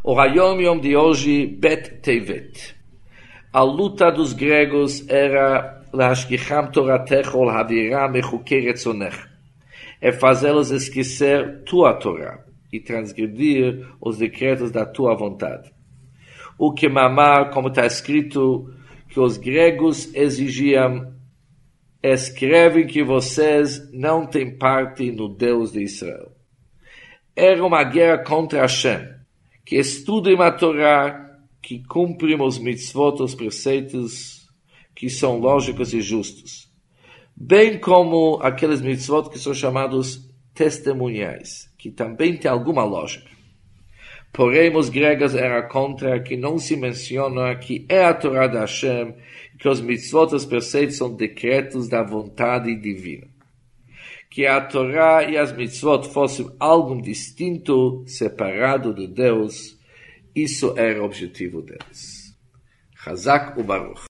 O Hayom de hoje, Bet Tevet. A luta dos gregos era Lashkicham Toratecho Havirá Mechuke Retzonech. É fazê-los esquecer tua Torá e transgredir os decretos da tua vontade. O que mamar, como está escrito, que os gregos exigiam: escreve que vocês não têm parte no Deus de Israel. Era uma guerra contra Hashem, que estudem a Torá, que cumprem os mitzvot, os preceitos, que são lógicos e justos. Bem como aqueles mitzvot que são chamados testemunhais, que também têm alguma lógica. Porém, os gregos eram contra que não se menciona que é a Torá de Hashem, que os mitzvot, os preceitos, são decretos da vontade divina. Que a Torá e as mitzvot fossem algo distinto, separado de Deus, isso era o objetivo deles. Chazak u'Baruch.